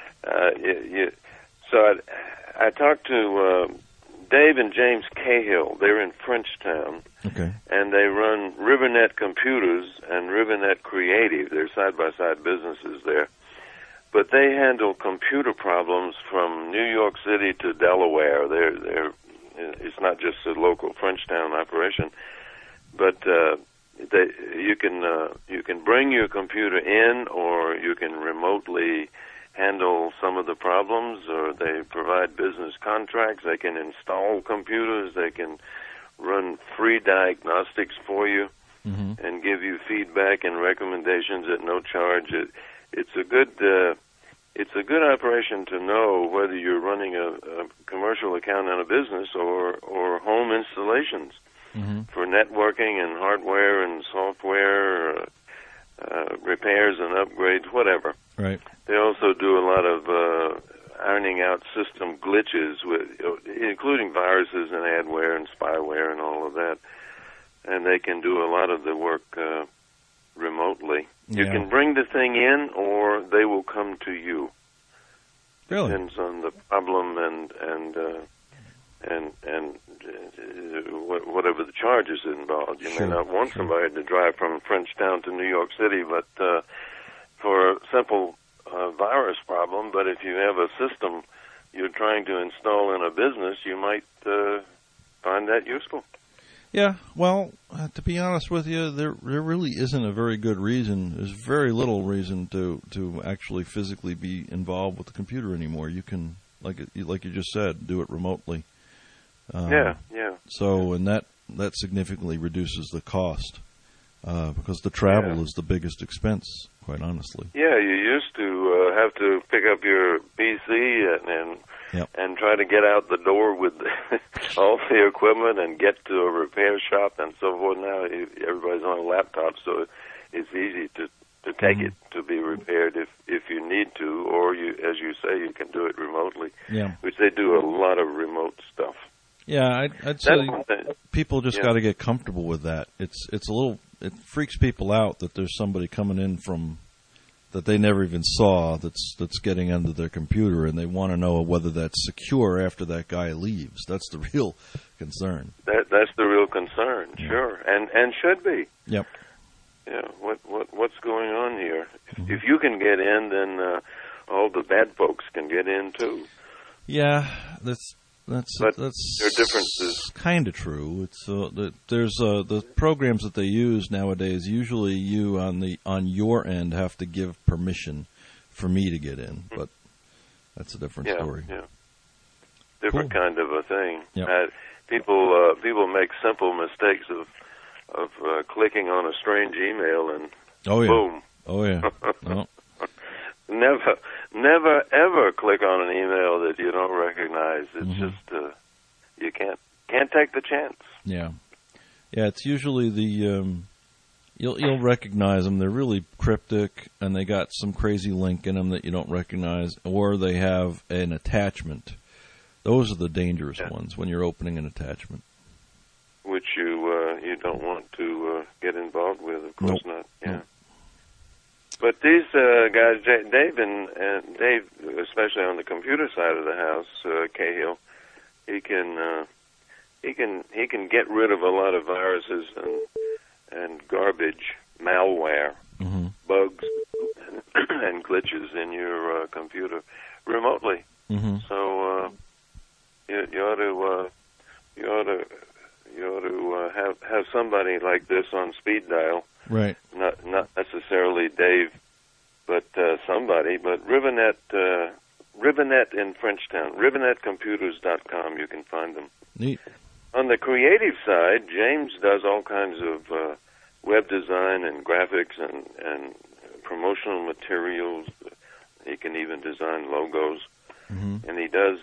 S2: I talked to Dave and James Cahill. They're in Frenchtown.
S1: Okay.
S2: And they run RiverNet Computers and RiverNet Creative. They're side-by-side businesses there. But they handle computer problems from New York City to Delaware. It's not just a local Frenchtown operation, but you can bring your computer in, or you can remotely handle some of the problems, or they provide business contracts. They can install computers. They can run free diagnostics for you and give you feedback and recommendations at no charge. It's a good operation to know whether you're running a commercial account in a business or home installations for networking and hardware and software, repairs and upgrades, whatever.
S1: Right.
S2: They also do a lot of ironing out system glitches, including viruses and adware and spyware and all of that. And they can do a lot of the work remotely.
S1: Yeah.
S2: You can bring the thing in, or they will come to you.
S1: Really?
S2: Depends on the problem and whatever the charges involved. You
S1: Sure,
S2: may not want somebody to drive from Frenchtown to New York City, but for a simple virus problem. But if you have a system you're trying to install in a business, you might find that useful.
S1: Yeah, well, to be honest with you, there really isn't a very good reason. There's very little reason to actually physically be involved with the computer anymore. You can, like you just said, do it remotely.
S2: Yeah.
S1: So, and that significantly reduces the cost because the travel is the biggest expense, quite honestly.
S2: Yeah, you used to have to pick up your PC and try to get out the door with all the equipment and get to a repair shop and so forth. Now everybody's on a laptop, so it's easy to take it to be repaired if you need to, or as you say, you can do it remotely.
S1: Yeah.
S2: Which they do a lot of remote stuff.
S1: Yeah, I'd say people just got to get comfortable with that. It freaks people out that there's somebody coming in from that they never even saw that's getting into their computer, and they want to know whether that's secure after that guy leaves. That's the real concern.
S2: That's the real concern, sure, and should be.
S1: Yep.
S2: Yeah. What's going on here? If you can get in, then all the bad folks can get in too.
S1: Yeah, that's
S2: there are differences.
S1: Kind of true. It's there's the programs that they use nowadays. Usually, you on your end have to give permission for me to get in, but that's a different story.
S2: Yeah, different kind of a thing.
S1: Yep.
S2: People make simple mistakes of clicking on a strange email and boom.
S1: Oh yeah. No.
S2: Never ever click on an email that you don't recognize. It's just you can't take the chance.
S1: Yeah. It's usually the you'll recognize them. They're really cryptic, and they got some crazy link in them that you don't recognize, or they have an attachment. Those are the dangerous ones when you're opening an attachment,
S2: which you don't want to get involved with. Of course not. Yeah. Nope. But these guys, Dave and Dave, especially on the computer side of the house, Cahill, he can get rid of a lot of viruses and garbage, malware, bugs, and glitches in your computer remotely. So you ought to have somebody like this on speed dial.
S1: Right.
S2: Not necessarily Dave, but somebody. But Rivenet in Frenchtown, RivenetComputers.com. You can find them.
S1: Neat.
S2: On the creative side, James does all kinds of web design and graphics and promotional materials. He can even design logos, and he does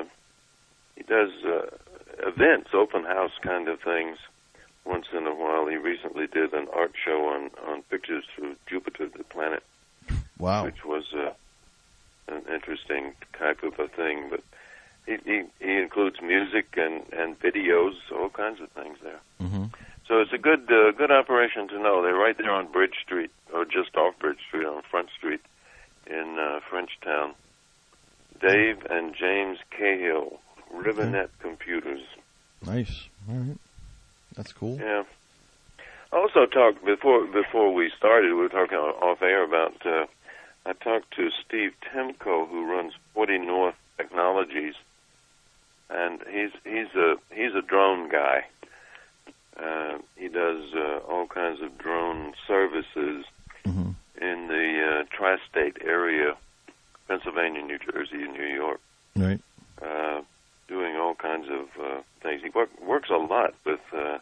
S2: events, open house kind of things. Once in a while, he recently did an art show on pictures through Jupiter, the planet.
S1: Wow.
S2: Which was an interesting type of a thing. But he includes music and videos, all kinds of things there. So it's a good operation to know. They're right there on Bridge Street, or just off Bridge Street, on Front Street in Frenchtown. Dave and James Cahill, Rivenet Computers.
S1: Nice. All right. That's cool.
S2: Yeah. Also talked before we started. We were talking off air about. I talked to Steve Timko, who runs 40 North Technologies, and he's a drone guy. He does all kinds of drone services in the tri-state area, Pennsylvania, New Jersey, and New York.
S1: Right.
S2: Doing all kinds of things. He works a lot with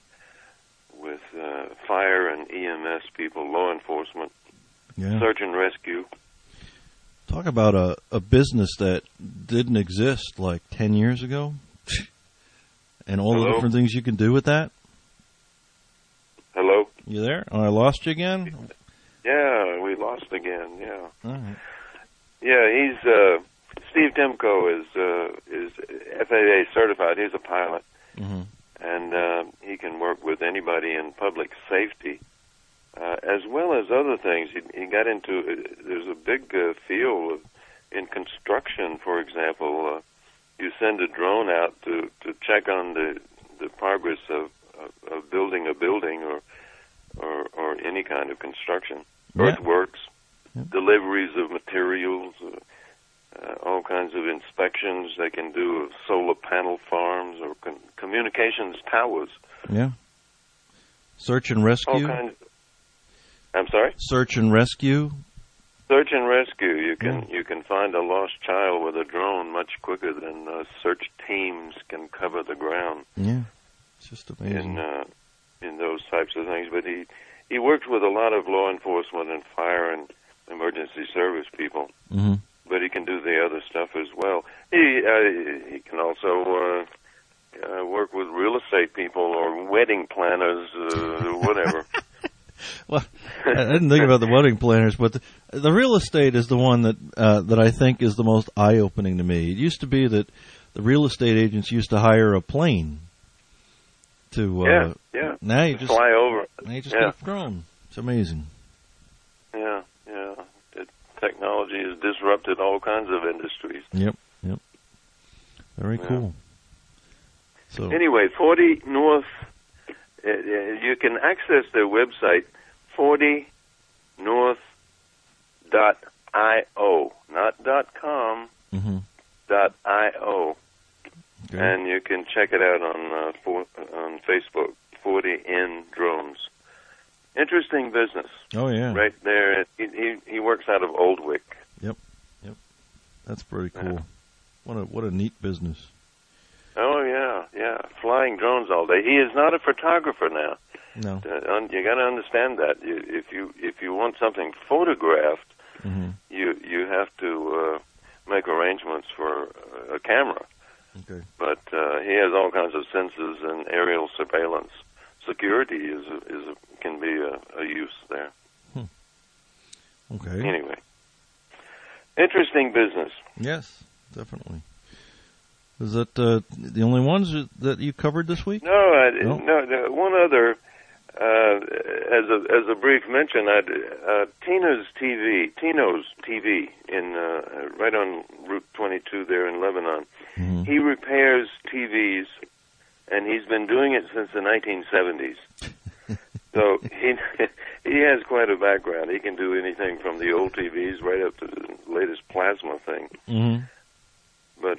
S2: fire and EMS people, law enforcement, search and rescue.
S1: Talk about a business that didn't exist like 10 years ago, and all the different things you can do with that.
S2: Hello?
S1: You there? Oh, I lost you again?
S2: Yeah, we lost again, yeah.
S1: All right.
S2: Yeah, he's Steve Demko is FAA certified. He's a pilot,
S1: Mm-hmm.
S2: and he can work with anybody in public safety, as well as other things. He got into there's a big field in construction, for example. You send a drone out to check on the progress of building a building or any kind of construction.
S1: Yeah.
S2: Earthworks, deliveries of materials, all kinds of inspections they can do of solar panel farms or communications towers.
S1: Yeah. Search and rescue.
S2: All kinds. I'm sorry?
S1: Search and rescue.
S2: Search and rescue. You can find a lost child with a drone much quicker than search teams can cover the ground.
S1: Yeah, it's just amazing.
S2: In those types of things, but he works with a lot of law enforcement and fire and emergency service people.
S1: Mm-hmm.
S2: But he can do the other stuff as well. He can also work with real estate people or wedding planners, whatever.
S1: Well, I didn't think about the wedding planners, but the real estate is the one that I think is the most eye-opening to me. It used to be that the real estate agents used to hire a plane to.
S2: Yeah.
S1: Now you just
S2: fly over.
S1: Now you just get a drone. It's amazing.
S2: Yeah. Technology has disrupted all kinds of industries.
S1: Yep. Very cool. So
S2: anyway, 40 North. You can access their website, 40north.io, not .com,
S1: mm-hmm.
S2: .io, and you can check it out on Facebook. 40N Drones. Interesting business.
S1: Oh yeah,
S2: right there. He works out of Oldwick.
S1: Yep. That's pretty cool. What a neat business.
S2: Oh yeah, flying drones all day. He is not a photographer now.
S1: No,
S2: you got to understand that. If you want something photographed,
S1: mm-hmm.
S2: you have to make arrangements for a camera.
S1: Okay.
S2: But he has all kinds of sensors and aerial surveillance. Security can be a use there.
S1: Okay.
S2: Anyway, interesting business.
S1: Yes, definitely. Is that the only ones that you covered this week?
S2: No, one other. As a brief mention, Tino's TV in right on Route 22 there in Lebanon.
S1: Mm-hmm.
S2: He repairs TVs, and he's been doing it since the 1970s. So he has quite a background. He can do anything from the old TVs right up to the latest plasma thing.
S1: Mm-hmm.
S2: But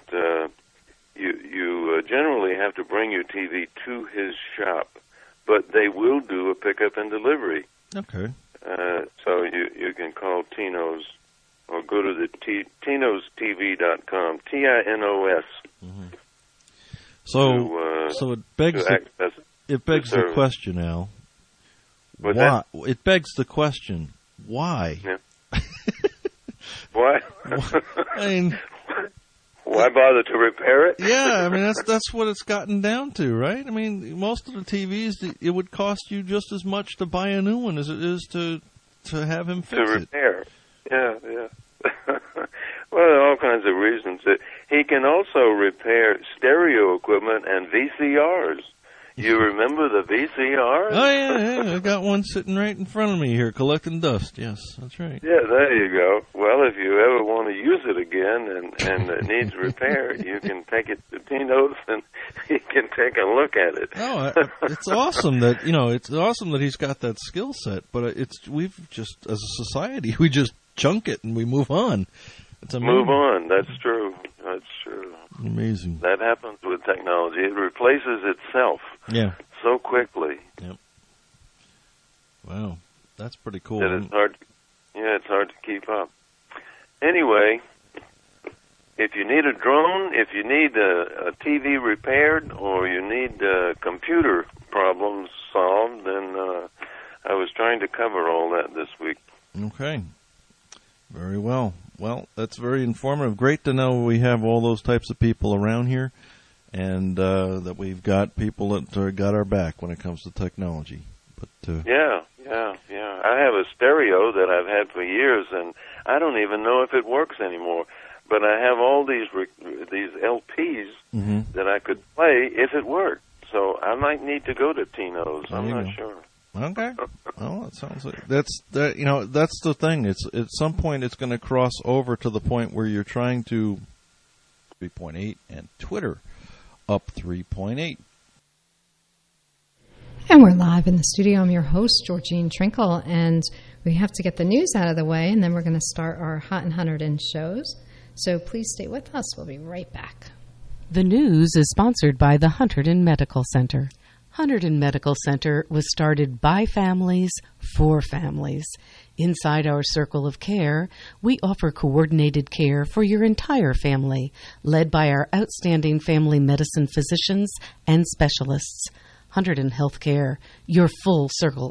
S2: you generally have to bring your TV to his shop, but they will do a pickup and delivery.
S1: Okay.
S2: So you can call Tino's or go to the tinosTV.com, TINOS.
S1: Mm-hmm. So it begs the question, Al.
S2: What's
S1: why?
S2: that?
S1: It begs the question, why?
S2: Yeah. Why?
S1: I mean,
S2: why bother to repair it?
S1: Yeah, I mean that's what it's gotten down to, right? I mean, most of the TVs, it would cost you just as much to buy a new one as it is to have him fix
S2: to repair. Yeah. Well, there are all kinds of reasons. He can also repair stereo equipment and VCRs. You remember the VCRs?
S1: Oh, yeah. I got one sitting right in front of me here collecting dust. Yes, that's right.
S2: Yeah, there you go. Well, if you ever want to use it again and it needs repair, you can take it to Tino's and he can take a look at it.
S1: Oh, it's awesome that he's got that skill set, but we've just, as a society, we just chunk it and we move on. It's amazing.
S2: Move on. That's true.
S1: Amazing.
S2: That happens with technology. It replaces itself.
S1: Yeah.
S2: So quickly.
S1: Yep. Wow, that's pretty cool.
S2: That it's hard. It's hard to keep up. Anyway, if you need a drone, if you need a TV repaired, or you need computer problems solved, then I was trying to cover all that this week.
S1: Okay. Very well. Well, that's very informative. Great to know we have all those types of people around here, and that we've got people that got our back when it comes to technology. But
S2: Yeah. I have a stereo that I've had for years, and I don't even know if it works anymore. but I have all these LPs that I could play if it worked. So I might need to go to Tino's. I'm not sure.
S1: Okay. Well, it sounds like that's the thing. It's at some point it's going to cross over to the point where you're trying to 3.8 and Twitter up 3.8.
S3: And we're live in the studio. I'm your host, Georgene Trinkle, and we have to get the news out of the way, and then we're going to start our Hot and Hunterton shows. So please stay with us. We'll be right back.
S4: The news is sponsored by the Hunterdon Medical Center. Hunterdon Medical Center was started by families for families. Inside our circle of care, we offer coordinated care for your entire family, led by our outstanding family medicine physicians and specialists. Hunterdon Healthcare, your full circle